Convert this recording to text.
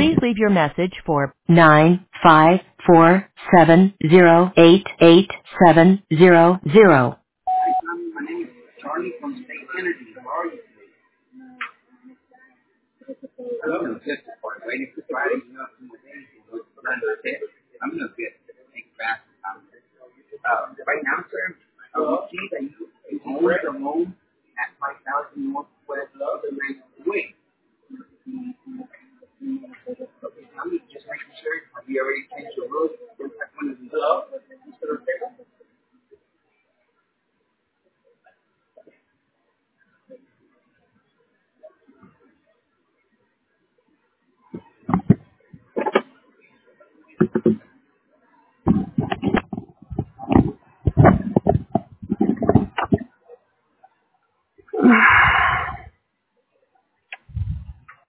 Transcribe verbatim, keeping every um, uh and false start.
Please leave your message for nine five four seven zero eight eight seven zero zero. My name is Charlie from State Energy. How are you today? I love the testing part. Waiting for Friday.